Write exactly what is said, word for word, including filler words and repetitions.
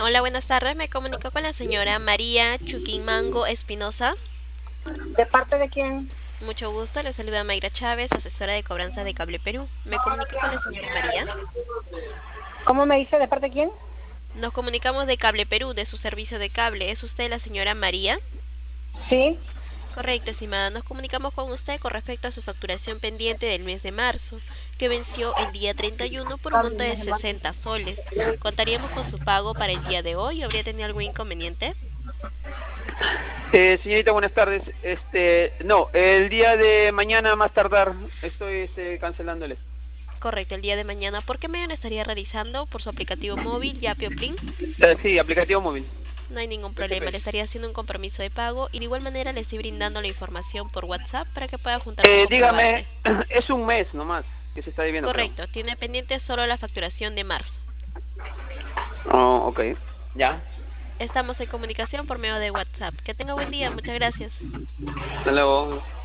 Hola, buenas tardes. Me comunico con la señora María Chuquimango Espinosa. ¿De parte de quién? Mucho gusto. Le saluda Mayra Chávez, asesora de cobranza de Cable Perú. Me comunico con la señora María. ¿Cómo me dice? ¿De parte de quién? Nos comunicamos de Cable Perú, de su servicio de cable. ¿Es usted la señora María? Sí. Correcto, estimada. Nos comunicamos con usted con respecto a su facturación pendiente del mes de marzo, que venció el día treinta y uno por un monto de sesenta soles. ¿Contaríamos con su pago para el día de hoy? ¿Habría tenido algún inconveniente? Eh, señorita, buenas tardes. Este, no, el día de mañana más tardar estoy este, cancelándole. Correcto, el día de mañana. ¿Por qué medio lo estaría realizando? ¿Por su aplicativo móvil, Yapi o Plin? Eh, sí, aplicativo móvil, No hay ningún problema, le B T P. estaría haciendo un compromiso de pago y de igual manera le estoy brindando la información por WhatsApp para que pueda juntar su Eh, dígame, comprobante. es un mes nomás que se está debiendo, creo. Correcto, tiene pendiente solo la facturación de marzo. Oh, ok. Ya. Estamos en comunicación por medio de WhatsApp. Que tenga buen día, muchas gracias. Hasta luego.